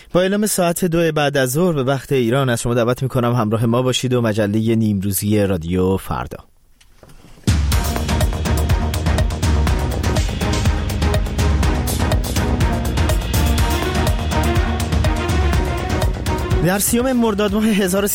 با اعلام ساعت 2 بعد از ظهر به وقت ایران از شما دعوت میکنم همراه ما باشید و مجله نیمروزی رادیو فردا. در 30 مرداد ماه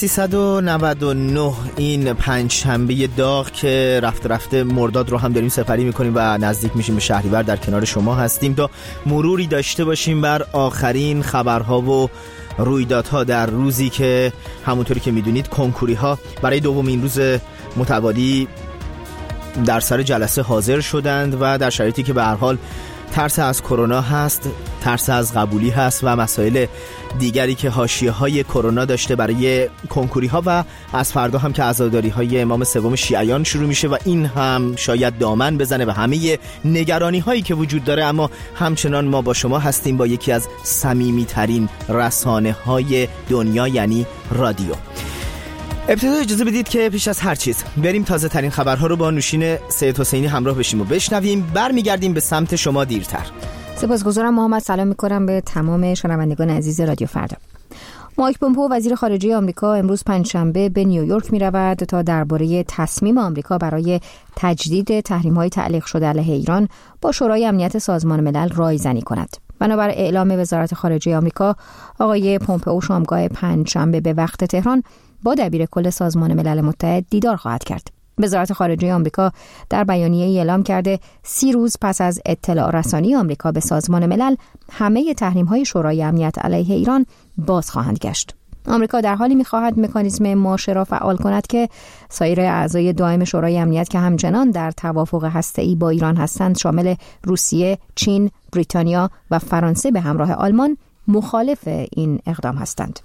1399 این پنجشنبه داغ که رفته مرداد رو هم داریم سپری میکنیم و نزدیک میشیم به شهریور، در کنار شما هستیم تا مروری داشته باشیم بر آخرین خبرها و رویدادها در روزی که همونطوری که میدونید کنکوری ها برای دومین روز متوالی در سر جلسه حاضر شدند و در شرایطی که به هر حال ترس از کرونا هست، ترس از قبولی هست و مسائل دیگری که حاشیه‌های کرونا داشته برای کنکوری ها و از فردا هم که عزاداری های امام سوم شیعیان شروع میشه و این هم شاید دامن بزنه به همه نگرانی هایی که وجود داره، اما همچنان ما با شما هستیم با یکی از صمیمی ترین رسانه های دنیا یعنی رادیو. ابتدا اجازه بدید که پیش از هر چیز بریم تازه ترین خبرها رو با نوشین سید حسینی همراه بشیم و بشنویم. برمیگردیم به سمت شما دیرتر. سپاسگزارم محمد. سلام می‌کنم به تمام شنوندگان عزیز رادیو فردا. مایک پومپئو وزیر خارجه آمریکا امروز پنجشنبه به نیویورک می‌رود تا درباره تصمیم آمریکا برای تجدید تحریم‌های تعلیق شده علیه ایران با شورای امنیت سازمان ملل رایزنی کند. بنابر اعلام وزارت خارجه آمریکا، آقای پومپئو شامگاه پنجشنبه به وقت تهران با دبیر کل سازمان ملل متحد دیدار خواهد کرد. وزارت خارجه آمریکا در بیانیه‌ای اعلام کرده 30 روز پس از اطلاع رسانی آمریکا به سازمان ملل، همه تحریم‌های شورای امنیت علیه ایران باز خواهند گشت. آمریکا در حالی می‌خواهد مکانیزم ماشه را فعال کند که سایر اعضای دائم شورای امنیت که همچنان در توافق هسته‌ای با ایران هستند، شامل روسیه، چین، بریتانیا و فرانسه به همراه آلمان، مخالف این اقدام هستند.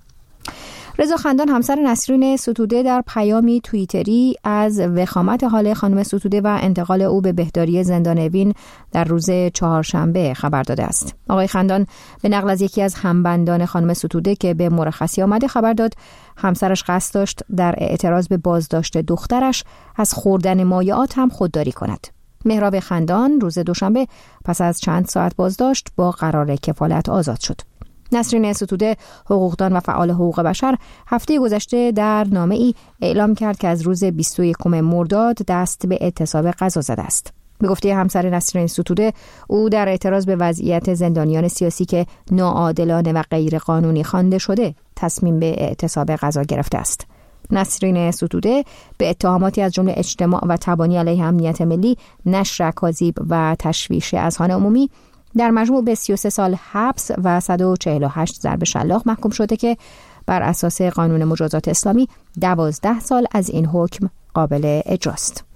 رضا خندان همسر نسرین ستوده در پیامی توییتری از وخامت حال خانم ستوده و انتقال او به بهداری زندان اوین در روز چهارشنبه خبر داده است. آقای خندان به نقل از یکی از همبندان خانم ستوده که به مرخصی آمده خبر داد همسرش قصد داشت در اعتراض به بازداشت دخترش از خوردن مایعات هم خودداری کند. مهراب خندان روز دوشنبه پس از چند ساعت بازداشت با قرار کفالت آزاد شد. نسرین ستوده، حقوقدان و فعال حقوق بشر، هفته گذشته در نامه‌ای اعلام کرد که از روز 21 مرداد دست به اعتصاب غذا زده است. به گفته همسر نسرین ستوده، او در اعتراض به وضعیت زندانیان سیاسی که ناعادلانه و غیر قانونی خوانده شده تصمیم به اعتصاب غذا گرفته است. نسرین ستوده به اتهاماتی از جمله اجتماع و تبانی علیه امنیت ملی، نشر اکاذیب و تشویش اذهان عمومی در مجموع به 33 سال حبس و 148 ضرب شلاق محکوم شده که بر اساس قانون مجازات اسلامی 12 سال از این حکم قابل اجراست.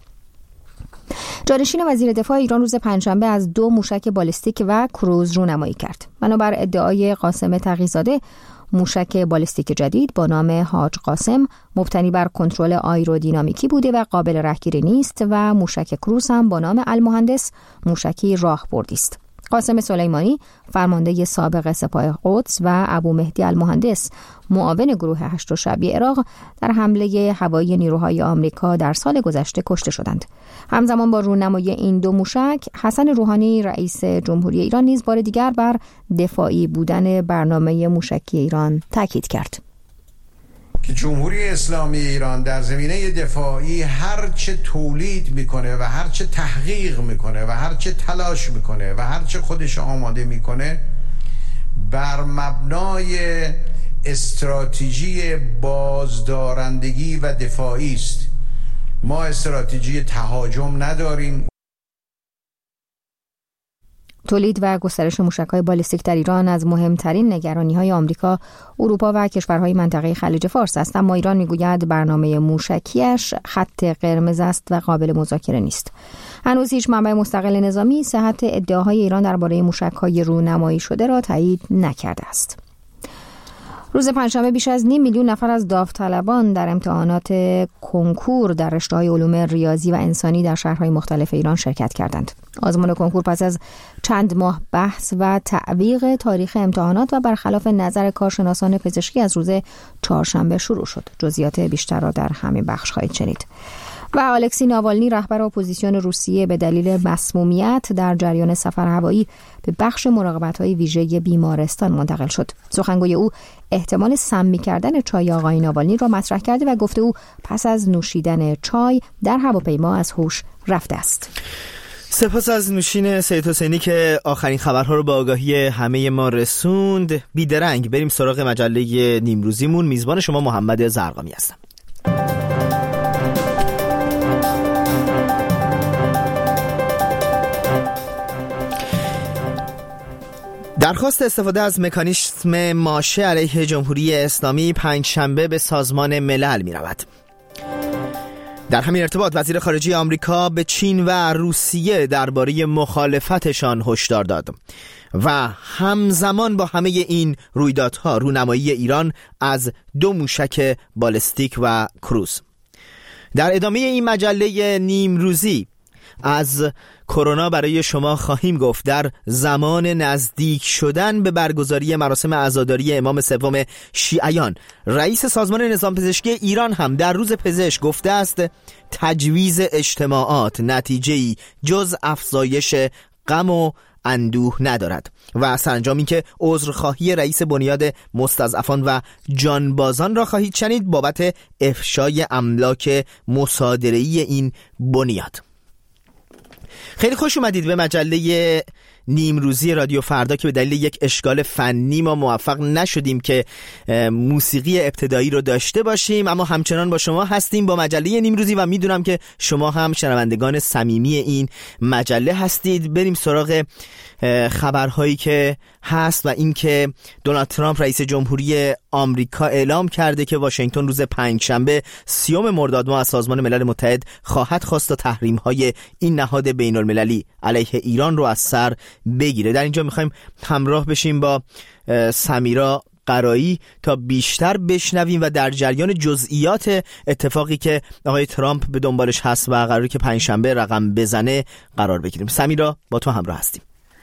جانشین وزیر دفاع ایران روز پنجشنبه از 2 موشک بالستیک و کروز رونمایی کرد. بنابر ادعای قاسم تقی‌زاده، موشک بالستیک جدید با نام حاج قاسم مبتنی بر کنترل آیرودینامیکی بوده و قابل رهگیری نیست و موشک کروز هم با نام المهندس موشکی راهبردی است. قاسم سلیمانی، فرمانده سابق سپاه قدس و ابو مهدی المهندس، معاون گروه 8 شعبی عراق، در حمله هوایی نیروهای آمریکا در سال گذشته کشته شدند. همزمان با رونمایی این 2 موشک، حسن روحانی رئیس جمهوری ایران نیز بار دیگر بر دفاعی بودن برنامه موشکی ایران تاکید کرد. که جمهوری اسلامی ایران در زمینه دفاعی هر چه تولید میکنه و هر چه تحقیق میکنه و هر چه تلاش میکنه و هر چه خودش آماده میکنه بر مبنای استراتژی بازدارندگی و دفاعی است. ما استراتژی تهاجم نداریم. تولید و گسترش موشک‌های بالستیک در ایران از مهمترین نگرانی‌های آمریکا، اروپا و کشورهای منطقه خلیج فارس است، اما ایران میگوید برنامه موشکیش خط قرمز است و قابل مذاکره نیست. هنوز هیچ منبع مستقل نظامی صحت ادعاهای ایران درباره موشک‌های رونمایی شده را تایید نکرده است. روز پنجشنبه بیش از 5 میلیون نفر از داوطلبان در امتحانات کنکور در رشته‌های علوم ریاضی و انسانی در شهرهای مختلف ایران شرکت کردند. آزمون کنکور پس از چند ماه بحث و تعویق تاریخ امتحانات و برخلاف نظر کارشناسان پزشکی از روز چهارشنبه شروع شد. جزئیات بیشتر را در همین بخش خواهید شنید. و الکسی ناوالنی رهبر اپوزیسیون روسیه به دلیل مسمومیت در جریان سفر هوایی به بخش مراقبت‌های ویژه بیمارستان منتقل شد. سخنگوی او احتمال سمی کردن چای آقای ناوالنی را مطرح کرده و گفته او پس از نوشیدن چای در هواپیما از هوش رفته است. سپاس از نوشین سید حسینی که آخرین خبرها رو با آگاهی همه ما رسوند. بیدرنگ بریم سراغ مجله نیمروزیمون. میزبان شما محمد زرقامی هستم. درخواست استفاده از مکانیزم ماشه علیه جمهوری اسلامی پنجشنبه به سازمان ملل می رود. در همین ارتباط وزیر خارجه آمریکا به چین و روسیه درباره مخالفتشان هشدار داد و همزمان با همه این رویدادها رونمایی ایران از 2 موشک بالستیک و کروز. در ادامه این مجله نیمروزی از کرونا برای شما خواهیم گفت. در زمان نزدیک شدن به برگزاری مراسم عزاداری امام سوم شیعیان، رئیس سازمان نظام پزشکی ایران هم در روز پزشک گفته است تجویز اجتماعات نتیجه‌ای جز افزایش غم و اندوه ندارد. و سرانجام این که عذرخواهی رئیس بنیاد مستضعفان و جانبازان را خواهید شنید بابت افشای املاک مصادره‌ای این بنیاد. خیلی خوش اومدید به مجله نیمروزی رادیو فردا که به دلیل یک اشکال فنی ما موفق نشدیم که موسیقی ابتدایی رو داشته باشیم، اما همچنان با شما هستیم با مجله نیمروزی و میدونم که شما هم شنوندگان صمیمی این مجله هستید. بریم سراغ خبرهایی که هست و این که دونالد ترامپ رئیس جمهوری آمریکا اعلام کرده که واشنگتن روز پنجشنبه 30 مرداد ماه از سازمان ملل متحد خواهد خواست تا تحریم‌های این نهاد بین‌المللی علیه ایران رو از سر بگیره. در اینجا می‌خوایم همراه بشیم با سمیرا قرایی تا بیشتر بشنویم و در جریان جزئیات اتفاقی که آقای ترامپ به دنبالش هست و قراره که پنجشنبه رقم بزنه قرار بگیریم. سمیرا با تو همراه هستیم.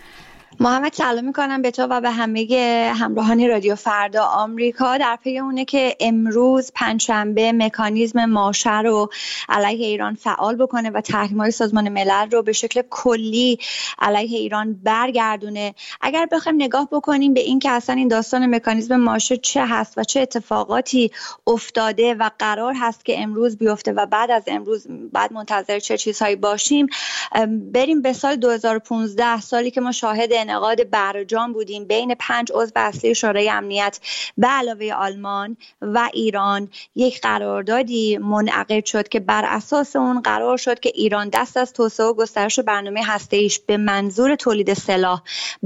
محمد سلام میکنم به تو و به همه همراهان رادیو فردا. آمریکا در پی اونه که امروز پنجشنبه مکانیزم ماشه رو علیه ایران فعال بکنه و تحریم‌های سازمان ملل رو به شکل کلی علیه ایران برگردونه. اگر بخوایم نگاه بکنیم به این که اصلا این داستان مکانیزم ماشه چه هست و چه اتفاقاتی افتاده و قرار هست که امروز بیفته و بعد از امروز بعد منتظر چه چیزهایی باشیم، بریم به سال 2015، سالی که ما شاهد انعقاد برجام بودیم بین 5 عضو اصلی شورای امنیت به علاوه آلمان و ایران. یک قراردادی منعقد شد که بر اساس اون قرار شد که ایران دست از توسعه و گسترش برنامه هسته‌ایش به منظور تولید سلاح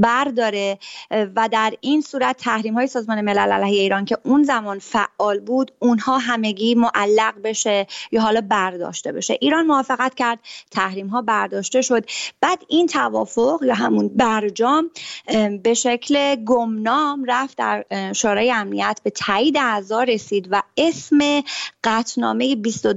برداره و در این صورت تحریم‌های سازمان ملل علیه ایران که اون زمان فعال بود اونها همگی معلق بشه یا حالا برداشته بشه. ایران موافقت کرد، تحریم‌ها برداشته شد. بعد این توافق یا همون برجام به شکل گمنام رفت در شورای امنیت به تایید اعضا رسید و اسم قطعنامه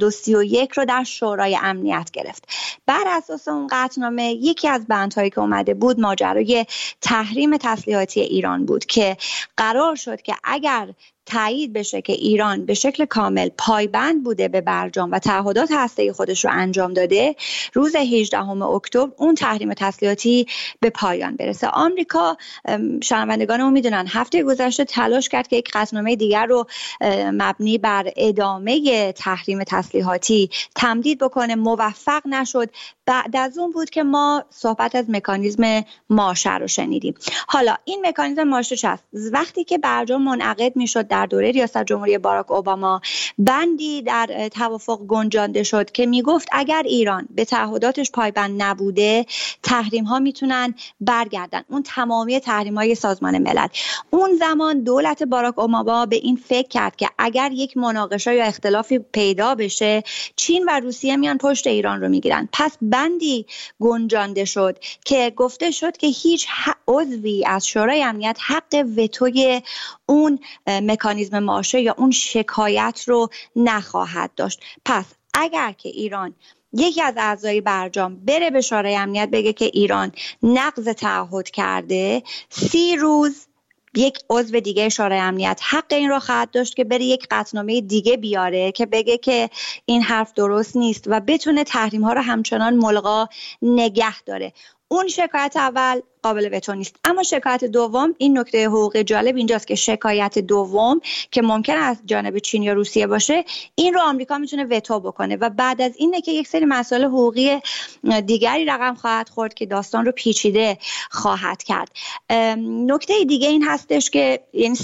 2231 رو در شورای امنیت گرفت. بر اساس اون قطعنامه یکی از بندهایی که اومده بود ماجرای تحریم تسلیحاتی ایران بود که قرار شد که اگر تایید بشه که ایران به شکل کامل پایبند بوده به برجام و تعهدات هسته‌ای خودش رو انجام داده، روز 18 اکتبر اون تحریم تسلیحاتی به پایان برسه. آمریکا، شنوندگانمون میدونن، هفته گذشته تلاش کرد که یک قطعنامه دیگر رو مبنی بر ادامه تحریم تسلیحاتی تمدید بکنه، موفق نشد. بعد از اون بود که ما صحبت از مکانیزم ماشه رو شنیدیم. حالا این مکانیزم ماشه چه است؟ وقتی که برجام منعقد میشد در دوره ریاست جمهوری باراک اوباما، بندی در توافق گنجانده شد که میگفت اگر ایران به تعهداتش پایبند نبوده تحریم ها میتونن برگردن، اون تمامی تحریم های سازمان ملل. اون زمان دولت باراک اوباما به این فکر کرد که اگر یک مناقشه یا اختلافی پیدا بشه چین و روسیه میان پشت ایران رو میگیرن. پس بندی گنجانده شد که گفته شد که هیچ عضوی از شورای امنیت حق وتوی اون مکانیزم ماشه یا اون شکایت رو نخواهد داشت. پس اگر که ایران یکی از اعضای برجام بره به شورای امنیت بگه که ایران نقض تعهد کرده، 30 روز یک عضو دیگه شورای امنیت حق این رو خواهد داشت که بره یک قطعنامه دیگه بیاره که بگه که این حرف درست نیست و بتونه تحریم ها رو همچنان ملغا نگه داره. اون شکایت اول قابل وتو نیست. اما شکایت دوم، این نکته حقوقی جالب اینجاست که شکایت دوم که ممکن است جانب چین یا روسیه باشه، این رو آمریکا میتونه وتو بکنه و بعد از اینه که یک سری مسائل حقوقی دیگری رقم خواهد خورد که داستان رو پیچیده خواهد کرد. نکته دیگه این هستش که یعنی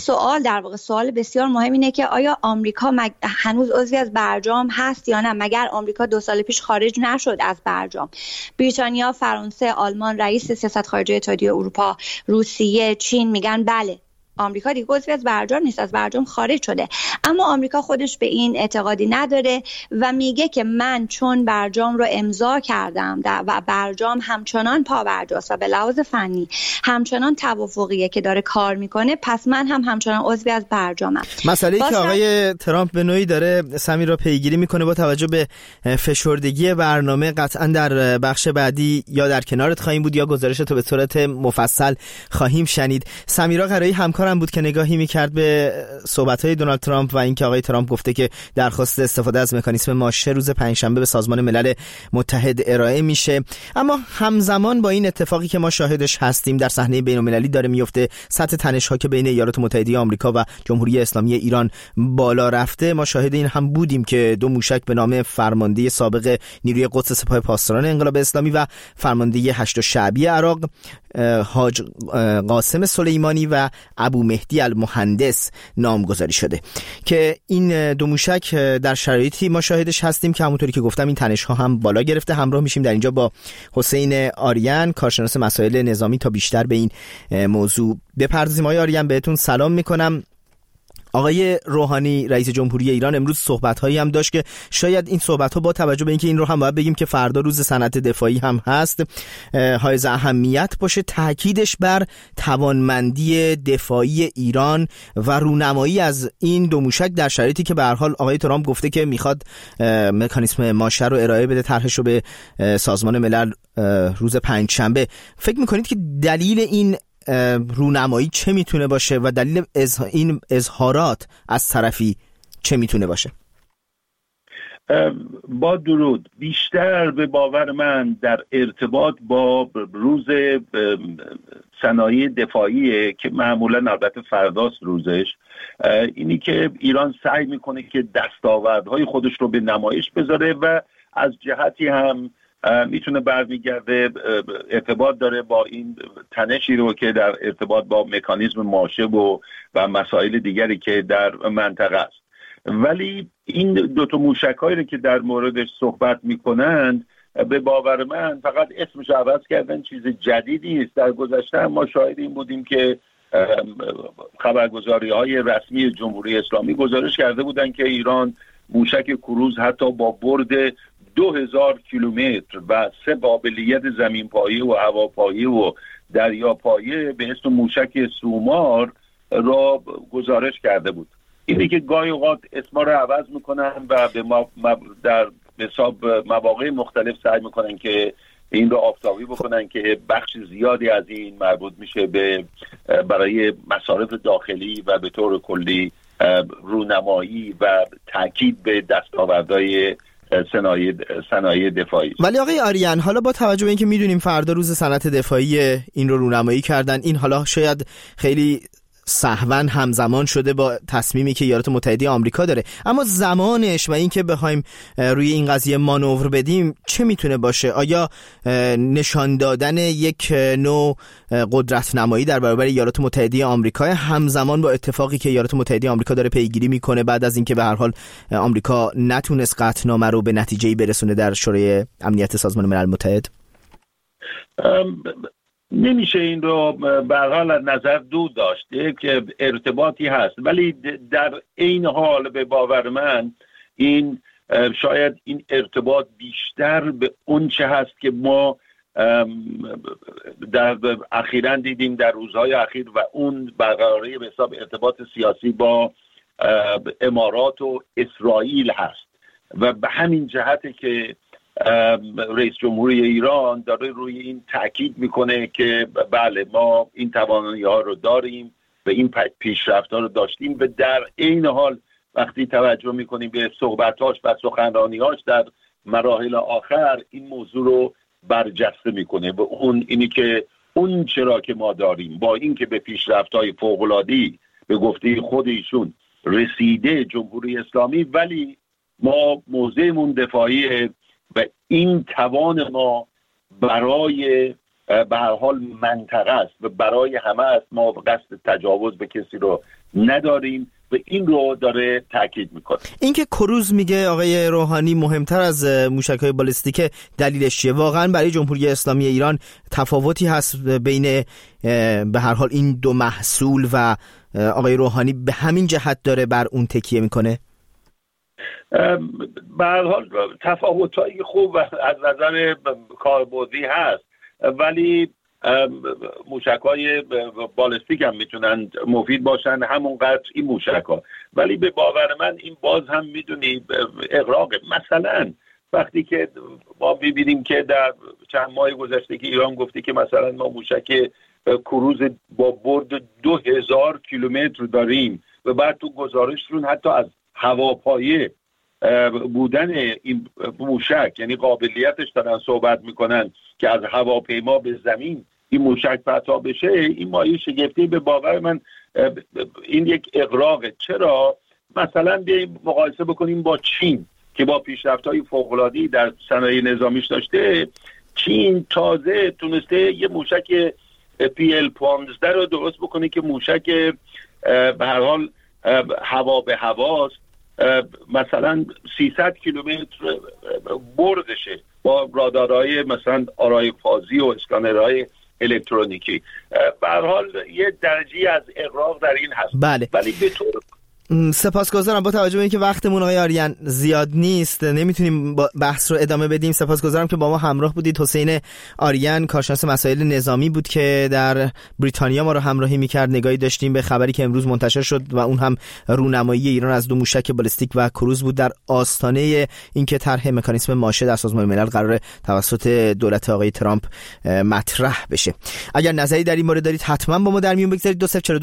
سوال بسیار مهم اینه که آیا آمریکا هنوز عضوی از برجام هست یا نه؟ مگر آمریکا 2 سال پیش خارج نشد از برجام؟ بریتانیا، فرانسه، آلمان، رئیس سیاست خارجی اتحادیه اروپا، روسیه، چین میگن بله آمریکا دیگه عضو از برجام نیست، از برجام خارج شده. اما آمریکا خودش به این اعتقادی نداره و میگه که من چون برجام رو امضا کردم و برجام همچنان پابرجاست و به لحاظ فنی همچنان توافقیه که داره کار میکنه، پس من همچنان عضوی از برجامم. مسئله‌ای که آقای ترامپ به نوعی داره سمیر رو پیگیری میکنه با توجه به فشردگی برنامه، قطعا در بخش بعدی یا در کنارت خواهیم بود یا گزارش تو به صورت مفصل خواهیم شنید. سمیرا قرایی همکار بود که نگاهی میکرد به صحبت‌های دونالد ترامپ و اینکه آقای ترامپ گفته که درخواست استفاده از مکانیزم ماشه روز پنجشنبه به سازمان ملل متحد ارائه میشه. اما همزمان با این اتفاقی که ما شاهدش هستیم در صحنه بین‌المللی داره میفته، سطح تنش‌ها که بین ایالات متحده آمریکا و جمهوری اسلامی ایران بالا رفته، ما شاهد این هم بودیم که 2 موشک به نام فرمانده سابق نیروی قدس سپاه پاسداران انقلاب اسلامی و فرمانده 8 شعبی عراق حاج قاسم سلیمانی و ابو مهدی المهندس نامگذاری شده که این 2 موشک در شرایطی ما شاهدش هستیم که همونطوری که گفتم این تنش‌ها هم بالا گرفته. همراه میشیم در اینجا با حسین آریان، کارشناس مسائل نظامی، تا بیشتر به این موضوع بپردازیم. آقای آریان بهتون سلام میکنم. آقای روحانی رئیس جمهوری ایران امروز صحبت‌هایی هم داشت که شاید این صحبت‌ها با توجه به اینکه این رو هم باید بگیم که فردا روز صنعت دفاعی هم هست حائز اهمیت باشه، تاکیدش بر توانمندی دفاعی ایران و رونمایی از این 2 موشک در شرایطی که به هر حال آقای ترامپ گفته که میخواد مکانیزم ماشه رو ارائه بده، طرحش رو به سازمان ملل روز پنجشنبه. فکر می‌کنید که دلیل این رونمایی چه میتونه باشه و دلیل این اظهارات از طرفی چه میتونه باشه؟ با درود، بیشتر به باور من در ارتباط با روز صنایع دفاعیه که معمولا البته فرداست روزش، اینی که ایران سعی میکنه که دستاوردهای خودش رو به نمایش بذاره و از جهتی هم میتونه برمیگرده ارتباط داره با این تنشی رو که در ارتباط با مکانیزم ماشه و مسائل دیگری که در منطقه است. ولی این 2 موشک‌هایی رو که در موردش صحبت میکنند به باور من فقط اسمش عوض کردن، چیز جدیدی نیست. در گذشته ما شاهد این بودیم که خبرگزاری‌های رسمی جمهوری اسلامی گزارش کرده بودند که ایران موشک کروز حتی با برد 2000 کیلومتر و 3 قابلیت زمین‌پایه و هواپایه و دریاپایه به اسم موشک سومار را گزارش کرده بود. اینی که گاهی اوقات اسما رو عوض میکنن و در حساب مواقع مختلف سعی میکنن که این رو آفتابی بکنن که بخش زیادی از این مربوط میشه به برای مصارف داخلی و به طور کلی رونمایی و تاکید به دستاوردهای صنایع دفاعی. ولی آقای آریان، حالا با توجه به اینکه میدونیم فردا روز صنعت دفاعی این رو رونمایی کردن، این حالا شاید خیلی سهواً همزمان شده با تصمیمی که ایالات متحده آمریکا داره، اما زمانش و اینکه بخوایم روی این قضیه مانور بدیم چه میتونه باشه؟ آیا نشان دادن یک نوع قدرت نمایی در برابر ایالات متحده آمریکا همزمان با اتفاقی که ایالات متحده آمریکا داره پیگیری میکنه بعد از اینکه به هر حال آمریکا نتونست قطعنامه رو به نتیجه‌ای برسونه در شورای امنیت سازمان ملل متحد؟ نمیشه این رو به هر حال از نظر دور داشت که ارتباطی هست، ولی در این حال به باور من این شاید این ارتباط بیشتر به اون چه هست که ما در اخیراً دیدیم در روزهای اخیر و اون برقراری به حساب ارتباط سیاسی با امارات و اسرائیل هست و به همین جهته که رئیس جمهوری ایران داره روی این تاکید میکنه که بله ما این توانایی ها رو داریم، و این پیشرفت‌ها رو داشتیم و در عین حال وقتی توجه می‌کنیم به صحبت‌هاش و سخنرانی‌هاش در مراحل آخر این موضوع رو برجسته می‌کنه و اینی که اون چرا که ما داریم با این که به پیشرفت‌های فوق‌العاده‌ای به گفته خود ایشون رسیده جمهوری اسلامی، ولی ما موضعمون دفاعیه و این توان ما برای به هر حال منطقه است و برای همه است. ما قصد تجاوز به کسی رو نداریم و این رو داره تاکید میکنه. این که کروز میگه آقای روحانی مهمتر از موشک‌های بالستیک، دلیلش چیه؟ واقعا برای جمهوری اسلامی ایران تفاوتی هست بین به هر حال این دو محصول و آقای روحانی به همین جهت داره بر اون تکیه میکنه؟ به هر حال تفاوت‌های خوب از نظر کاربردی هست، ولی موشک‌های بالستیک هم میتونن مفید باشن همونقدر این موشک‌ها، ولی به باور من این باز هم میدونی اغراق. مثلا وقتی که ما ببینیم که در چند ماه گذشته که ایران گفته که مثلا ما موشک کروز با برد 2000 کیلومتر داریم و بعد تو گزارششون حتی از هواپایه بودن این موشک، یعنی قابلیتش دارن صحبت میکنن که از هواپیما به زمین این موشک پرتاب بشه، این مایه شگفتی به باور من این یک اغراقه. چرا؟ مثلا بیاییم مقایسه بکنیم با چین که با پیشرفت‌های فوق‌العاده‌ای در صنایع نظامیش داشته. چین تازه تونسته یه موشک PL-15 رو درست بکنه که موشک به هر حال هوا به هواست، مثلا 300 کیلومتر بردشه با رادارهای مثلا آرای فازی و اسکانرهای الکترونیکی. به هر حال یه درجه از اغراق در این هست. بله. ولی به طور سپاسگزارم. با توجه به اینکه وقتمون آقای آریان زیاد نیست نمیتونیم بحث رو ادامه بدیم. سپاسگزارم که با ما همراه بودید. حسین آریان کارشناس مسائل نظامی بود که در بریتانیا ما رو همراهی میکرد. نگاهی داشتیم به خبری که امروز منتشر شد و اون هم رونمایی ایران از 2 موشک بالستیک و کروز بود در آستانه اینکه طرح مکانیزم ماشه در سازمان ملل قرار توسط دولت آقای ترامپ مطرح بشه. اگر نظری در این مورد دارید حتما با ما در میون بگذارید.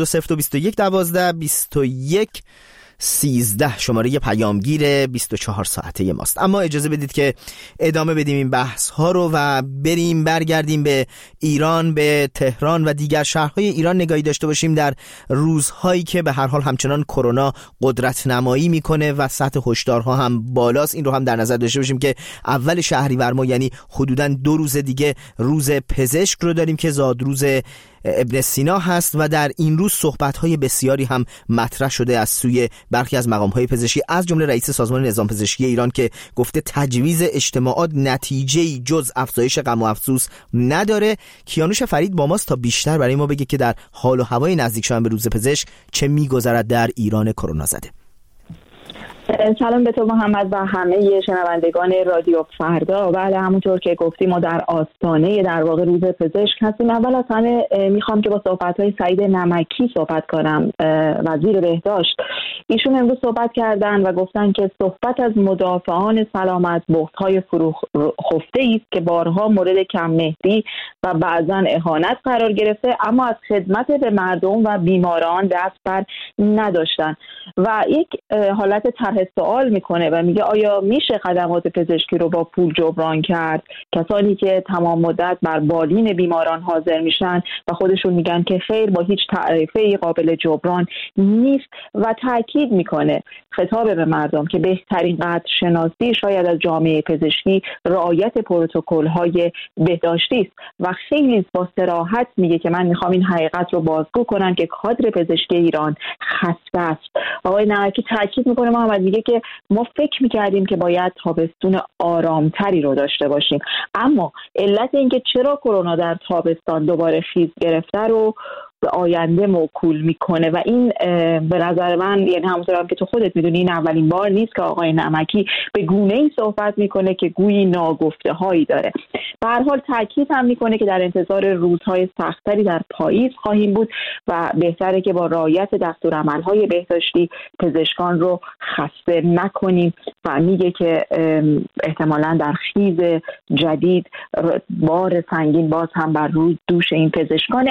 20420221 13 شماره پیامگیر 24 ساعته ماست. اما اجازه بدید که ادامه بدیم این بحث ها رو و برگردیم به ایران، به تهران و دیگر شهرهای ایران نگاهی داشته باشیم در روزهایی که به هر حال همچنان کرونا قدرت نمایی میکنه و سطح هشدارها هم بالاست. این رو هم در نظر داشته باشیم که اول شهریور ما، یعنی حدوداً 2 روز دیگه، روز پزشک رو داریم که زادروز ابن سینا هست و در این روز صحبت‌های بسیاری هم مطرح شده از سوی برخی از مقام‌های پزشکی، از جمله رئیس سازمان نظام پزشکی ایران که گفته تجویز اجتماعات نتیجه‌ای جز افزایش غم و افسوس نداره. کیانوش فرید با ماست تا بیشتر برای ما بگه که در حال و هوای نزدیک شدن به روز پزشک چه می‌گذرد در ایران کرونا زده. سلام به تو محمد و همه شنوندگان رادیو فردا. بله، همونطور که گفتیم ما در آستانه در واقع روز پزشک هستیم. اول از همه میخوام که با صحبت‌های سعید نمکی صحبت کنم، وزیر بهداشت. ایشون امروز صحبت کردن و گفتن که صحبت از مدافعان سلامت بهت‌های فروخفته است که بارها مورد کم‌مهری و بعضاً اهانت قرار گرفته، اما از خدمت به مردم و بیماران دست بر نداشتن و یک حالت طرح سوال میکنه و میگه آیا میشه خدمات پزشکی رو با پول جبران کرد؟ کسانی که تمام مدت بر بالین بیماران حاضر میشن و خودشون میگن که خیر، با هیچ تعرفه‌ای قابل جبران نیست و تاکید میکنه خطاب به مردم که بهترین قدر شناسی شاید از جامعه پزشکی رعایت پروتکل‌های بهداشتی است و خیلی با صراحت میگه که من میخوام این حقیقت رو بازگو کنم که کادر پزشکی ایران خسته است. آقای نمکی تاکید میکنه، محمد، میگه که ما فکر میکردیم که باید تابستون آرامتری رو داشته باشیم، اما علت اینکه چرا کرونا در تابستان دوباره خیز گرفته رو به آینده موکول میکنه و این به نظر من، یعنی همونطور هم که تو خودت میدونی، این اولین بار نیست که آقای نمکی به گونه‌ای صحبت میکنه که گویی ناگفته هایی داره. به هر حال تاکید هم میکنه که در انتظار روزهای سختری در پاییز خواهیم بود و بهتره که با رعایت دستورالعمل‌های بهداشتی پزشکان رو خسته نکنیم و میگه که احتمالاً در خیز جدید بار سنگین باز هم بر روی دوش این پزشکانه.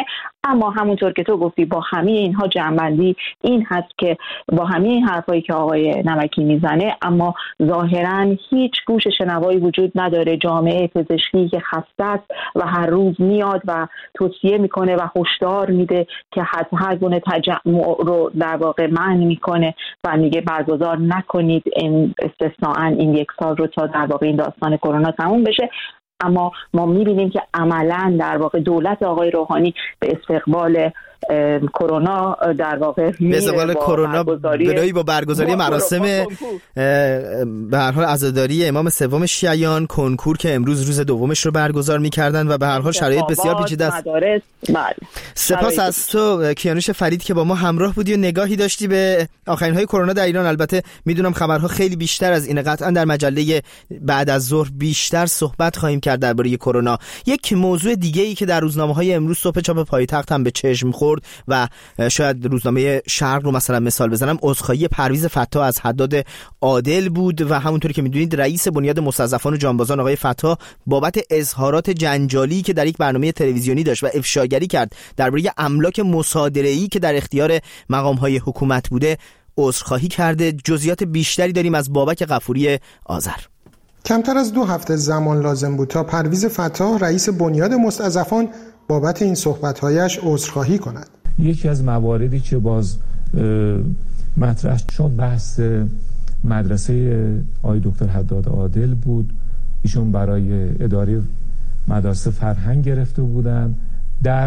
اما همونطور که تو گفتی با همه اینها جمع‌بندی این هست که با همه این حرفایی که آقای نمکی میزنه، اما ظاهراً هیچ گوش شنوایی وجود نداره. جامعه پزشکی که خسته است و هر روز میاد و توصیه میکنه و هشدار میده که هر گونه تجمع رو در واقع منع میکنه و میگه برگزار نکنید این استثناءً این یک سال رو تا در واقع این داستان کرونا تموم بشه. اما ما میبینیم که عملاً در واقع دولت آقای روحانی به استقبال کرونا در واقع به استقبال کرونا بلایی با برگزاری مراسم به هر حال عزاداری امام سوم شیعیان، کنکور که امروز روز دومش رو برگزار می‌کردن و به هر حال شرایط بسیار پیچیده است. سپاس از تو کیانوش فرید که با ما همراه بودی و نگاهی داشتی به آخرین‌های کرونا در ایران. البته میدونم خبرها خیلی بیشتر از اینه، قطعا در مجله بعد از ظهر بیشتر صحبت خواهیم کرد درباره کرونا. یک موضوع دیگه‌ای که در روزنامه‌های امروز صبح چاپ پایتخت هم به چشم خورد و شاید روزنامه شرق رو مثلا مثال بزنم، عذرخواهی پرویز فتاح از حداد عادل بود و همونطوری که میدونید رئیس بنیاد مستضعفان و جانبازان آقای فتاح بابت اظهارات جنجالی که در یک برنامه تلویزیونی داشت و افشاگری کرد درباره املاک مصادره‌ای که در اختیار مقام‌های حکومت بوده عذرخواهی کرده. جزئیات بیشتری داریم از بابک غفوری آذر. کمتر از 2 هفته زمان لازم بود تا پرویز فتاح رئیس بنیاد مستضعفان بابت این صحبت‌هایش عذرخواهی کند. یکی از مواردی که باز مطرح شد بحث مدرسه آقای دکتر حداد عادل بود. ایشون برای اداره مدارس فرهنگ گرفته بودن در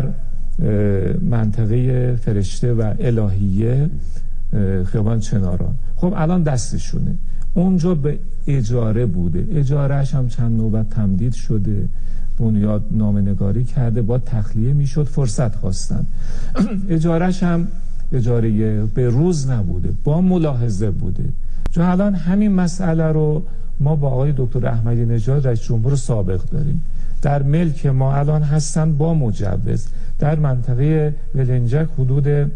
منطقه فرشته و الهیه خیابان چناران. خب الان دستشونه، اونجا به اجاره بوده، اجارهش هم چند نوبت تمدید شده، بنیاد نامه‌نگاری کرده، با تخلیه میشد، فرصت خواستن. اجارهش هم اجاره به روز نبوده، با ملاحظه بوده. چون الان همین مسئله رو ما با آقای دکتر احمدی نژاد رئیس جمهور سابق داریم. در ملک ما الان هستن با مجوز در منطقه ولنجک حدود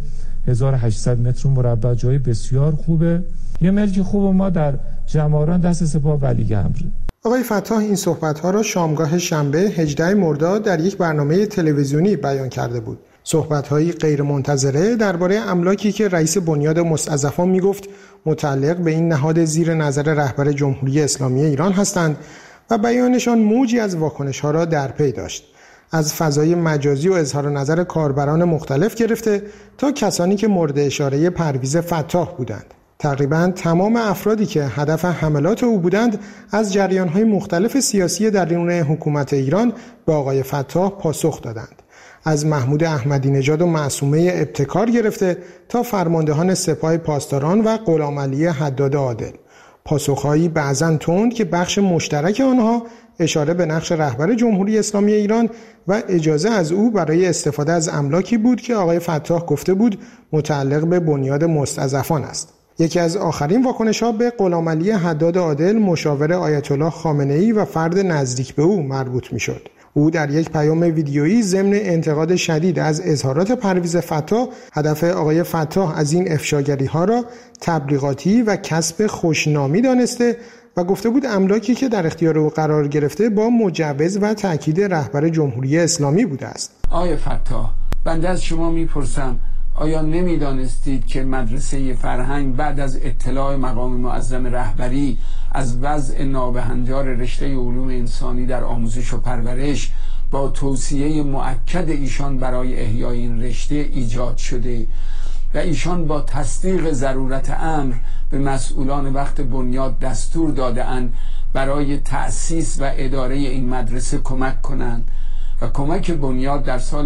1800 متر مربع، جای بسیار خوبه. یه ملک خوب ما در جماران دست سپاه ولیعمر. آقای فتاح این صحبت‌ها را شامگاه شنبه 18 مرداد در یک برنامه تلویزیونی بیان کرده بود. صحبت‌هایی غیرمنتظره درباره املاکی که رئیس بنیاد مستضعفان میگفت متعلق به این نهاد زیر نظر رهبر جمهوری اسلامی ایران هستند و بیانشان موجی از واکنش‌ها را در پی داشت. از فضای مجازی و اظهار نظر کاربران مختلف گرفته تا کسانی که مورد اشاره پرویز فتاح بودند. تقریباً تمام افرادی که هدف حملات او بودند از جریان‌های مختلف سیاسی درون حکومت ایران به آقای فتاح پاسخ دادند. از محمود احمدی نژاد و معصومه ابتکار گرفته تا فرماندهان سپاه پاسداران و غلامعلی حداد عادل. پاسخهایی بعضاً تند که بخش مشترک آنها اشاره به نقش رهبر جمهوری اسلامی ایران و اجازه از او برای استفاده از املاکی بود که آقای فتاح گفته بود متعلق به بنیاد مستضعفان است. یکی از آخرین واکنش‌ها به غلامعلی حداد عادل، مشاور آیت الله خامنه‌ای و فرد نزدیک به او مربوط می‌شد. او در یک پیام ویدیویی ضمن انتقاد شدید از اظهارات پرویز فتاح، هدف آقای فتاح از این افشاگری‌ها را تبلیغاتی و کسب خوشنامی دانسته و گفته بود املاکی که در اختیار او قرار گرفته با مجوز و تأکید رهبر جمهوری اسلامی بوده است. آقای فتاح، بنده از شما میپرسم آیا نمیدانستید که مدرسه فرهنگ بعد از اطلاع مقام معظم رهبری از وضع نابهنجار رشته علوم انسانی در آموزش و پرورش با توصیه مؤکد ایشان برای احیای این رشته ایجاد شده و ایشان با تصدیق ضرورت امر به مسئولان وقت بنیاد دستور داده اند برای تأسیس و اداره این مدرسه کمک کنند و کمک بنیاد در سال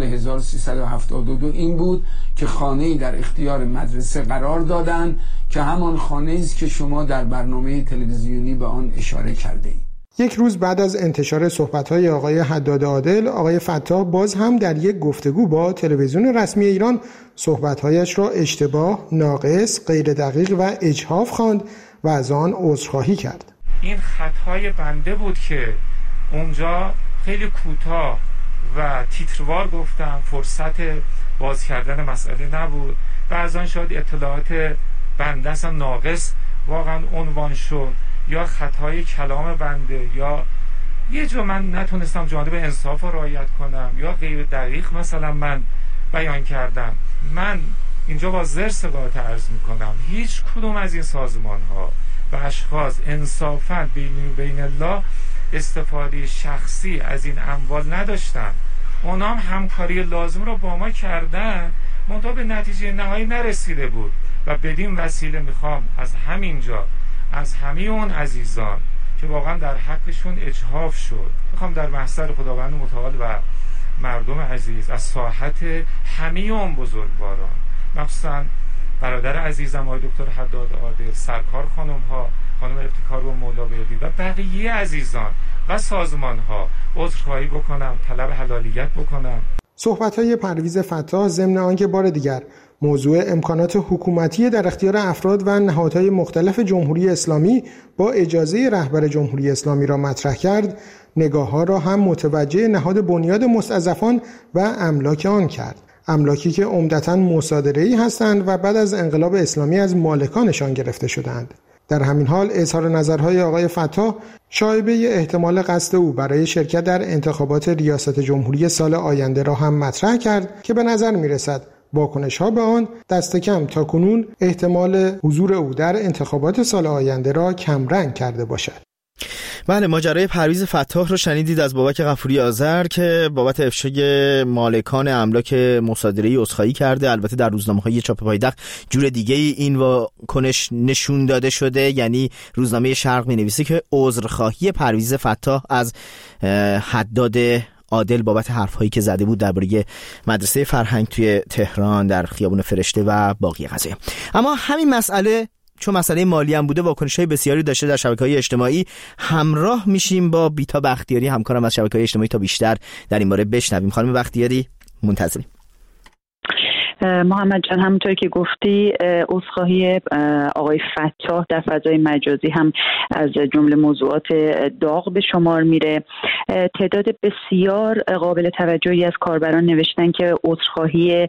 1372 این بود که خانه‌ای در اختیار مدرسه قرار دادند که همان خانه‌ای است که شما در برنامه تلویزیونی به آن اشاره کردید. یک روز بعد از انتشار صحبت‌های آقای حداد عادل، آقای فتاح باز هم در یک گفتگو با تلویزیون رسمی ایران صحبت‌هایش را اشتباه، ناقص، غیر دقیق و اجحاف خواند و از آن عذرخواهی کرد. این خطای بنده بود که اونجا خیلی کوتاه و تیتروار گفتم، فرصت باز کردن مسئله نبود. بعضا شاید اطلاعات بنده اصلا ناقص واقعا عنوان شد یا خطای کلام بنده یا یه جا من نتونستم جانب انصاف رو رعایت کنم یا غیر دقیق مثلا من بیان کردن. من اینجا با زر صدات عرض میکنم هیچ کدوم از این سازمان ها و اشخاص انصافاً بین الله استفاده شخصی از این اموال نداشتن. اونا هم همکاری لازم رو با ما کردن، منتها به نتیجه نهایی نرسیده بود و بدین وسیله میخوام از همینجا از همه اون عزیزان که واقعا در حقشون اجحاف شد، میخوام در محضر خداوند متعال و مردم عزیز از ساحت همه اون بزرگواران، مخصوصا برادر عزیزم آقای دکتر حداد عادل، سرکار خانم ابتکار و مولابیدی و بقیه عزیزان و سازمان ها عذرخواهی بکنم، طلب حلالیت بکنم. صحبت‌های پرویز فتاح ضمن آنکه بار دیگر موضوع امکانات حکومتی در اختیار افراد و نهادهای مختلف جمهوری اسلامی با اجازه رهبر جمهوری اسلامی را مطرح کرد، نگاه‌ها را هم متوجه نهاد بنیاد مستضعفان و املاک آن کرد. املاکی که عمدتاً مصادره‌ای هستند و بعد از انقلاب اسلامی از مالکانشان گرفته شدند. در همین حال اظهار نظرهای آقای فتاح شایبه احتمال قصد او برای شرکت در انتخابات ریاست جمهوری سال آینده را هم مطرح کرد که به نظر می‌رسد واکنش‌ها به آن دست کم تا کنون احتمال حضور او در انتخابات سال آینده را کمرنگ کرده باشد. بله، ماجرای پرویز فتاح رو شنیدید از بابک غفوری آذر که بابت افشای مالکان املاک مصادره‌ای عذرخواهی کرده. البته در روزنامه‌های چاپ پایتخت جور دیگه این واکنش نشون داده شده، یعنی روزنامه شرق می‌نویسه که عذرخواهی پرویز فتاح از حداد عادل بابت حرف‌هایی که زده بود درباره مدرسه فرهنگ توی تهران در خیابون فرشته و باقی قضایا. اما همین مسئله چون مسئله مالی هم بوده واکنش‌های بسیاری داشته در شبکه‌های اجتماعی. همراه میشیم با بیتا بختیاری، همکارم از شبکه‌های اجتماعی، تا بیشتر در این باره بشنویم. خانم بختیاری منتظریم. محمد جان، همونطور که گفتی عذرخواهی آقای فتاح در فضای مجازی هم از جمله موضوعات داغ به شمار میره. تعداد بسیار قابل توجهی از کاربران نوشتن که عذرخواهی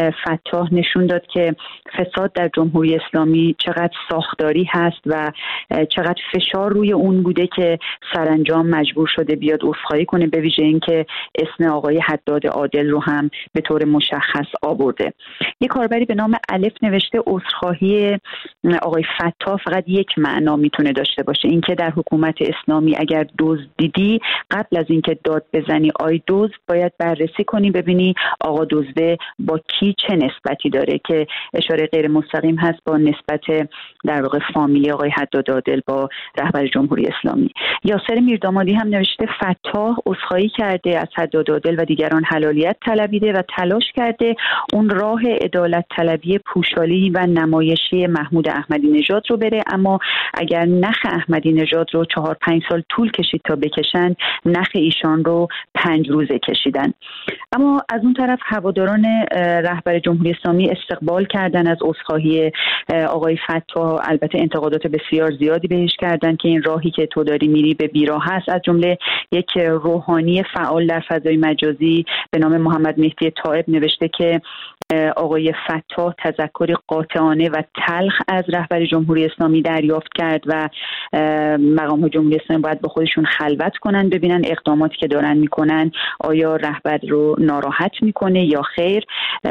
فتاح نشون داد که فساد در جمهوری اسلامی چقدر ساختاری هست و چقدر فشار روی اون بوده که سرانجام مجبور شده بیاد عذرخواهی کنه، به ویژه اینکه اسم آقای حداد عادل رو هم به طور مشخص آورده. یک کاربری به نام الف نوشته عذرخواهی آقای فتاح فقط یک معنا میتونه داشته باشه، اینکه در حکومت اسلامی اگر دزد دیدی قبل از اینکه داد بزنی آی دزد باید بررسی کنی ببینی آقا دزده با کی چه نسبتی داره، که اشاره غیر مستقیم هست با نسبت در واقع فامیلی آقای حداد عادل با رهبر جمهوری اسلامی. یاسر میردامادی هم نوشته فتاح عذرخواهی کرده از حداد عادل و دیگران حلالیت طلبیده و تلاش کرده اون راه عدالت طلبی پوشالی و نمایشی محمود احمدی نژاد رو بره، اما اگر نخ احمدی نژاد رو 4-5 سال طول کشید تا بکشن، نخ ایشان رو 5 روزه کشیدن. اما از اون طرف هواداران رهبر جمهوری اسلامی استقبال کردن از عذرخواهی آقای فتاح. البته انتقادات بسیار زیادی بهش کردن که این راهی که تو داری میری به بیراه هست. از جمله یک روحانی فعال در فضای مجازی به نام محمد مهدی طائب نوشته که آقای فتاح تذکری قاطعانه و تلخ از رهبر جمهوری اسلامی دریافت کرد و مقام‌های جمهوری اسلامی باید با خودشون خلوت کنن ببینن اقداماتی که دارن میکنن آیا رهبر رو ناراحت میکنه یا خیر،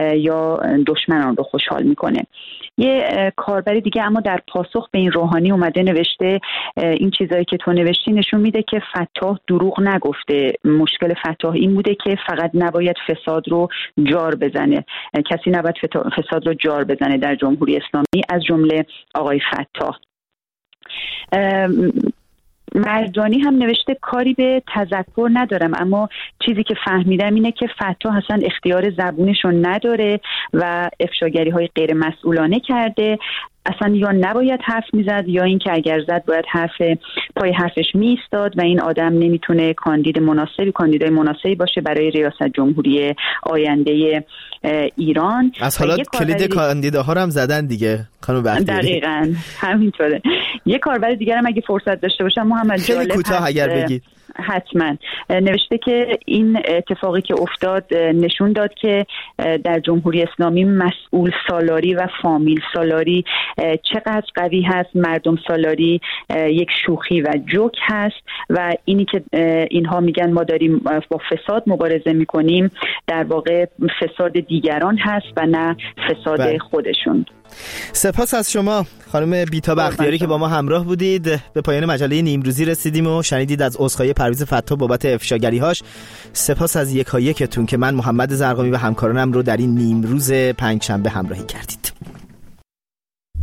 یا دشمنان رو خوشحال میکنه. یه کاربری دیگه اما در پاسخ به این روحانی اومده نوشته این چیزایی که تو نوشتی نشون میده که فتاح دروغ نگفته. مشکل فتاح این بوده که فقط نباید فساد رو جار بزنه، کسی نباید فساد رو جار بزنه در جمهوری اسلامی، از جمله آقای فتاح. مرجانی هم نوشته کاری به تذکر ندارم، اما چیزی که فهمیدم اینه که فتاح اصلا اختیار زبونشون نداره و افشاگری های غیر مسئولانه کرده. اصلا یا نباید حرف میزد یا اینکه اگر زد باید پای حرفش میایستاد و این آدم نمیتونه کاندیدای مناسبی باشه برای ریاست جمهوری آینده ایران. از حالا کلید کاندیداها رو هم زدن دیگه خانم بختیاری. دقیقاً همینطوره. یه کاربر دیگه هم اگه فرصت داشته باشم محمد، خیلی کوتاه اگر بگید. حتما. نوشته که این اتفاقی که افتاد نشون داد که در جمهوری اسلامی مسئول سالاری و فامیل سالاری چقدر قوی هست. مردم سالاری یک شوخی و جوک هست و اینی که اینها میگن ما داریم با فساد مبارزه میکنیم، در واقع فساد دیگران هست و نه فساد خودشون. سپاس از شما خانم بیتا بختیاری که با ما همراه بودید. به پایان مجله نیمروزی رسیدیم و شنیدید از عذرخواهی پرویز فتاح بابت افشاگری‌هاش. سپاس از یکایکتون که من محمد زرقامی و همکارانم رو در این نیمروز پنجشنبه همراهی کردید.